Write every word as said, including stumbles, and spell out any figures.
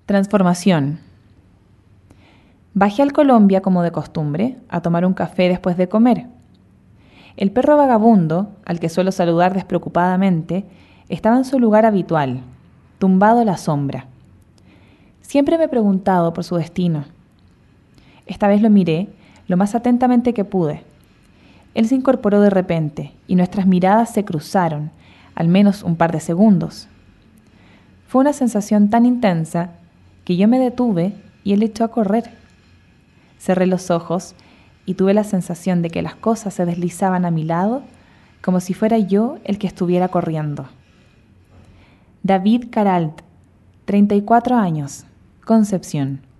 Transformación. Bajé al Colombia como de costumbre a tomar un café después de comer. El perro vagabundo, al que suelo saludar despreocupadamente, estaba en su lugar habitual, tumbado a la sombra. Siempre me he preguntado por su destino. Esta vez lo miré lo más atentamente que pude. Él se incorporó de repente y nuestras miradas se cruzaron, al menos un par de segundos. Fue una sensación tan intensa que yo me detuve y él echó a correr. Cerré los ojos y tuve la sensación de que las cosas se deslizaban a mi lado como si fuera yo el que estuviera corriendo. David Caralt, treinta y cuatro años, Concepción.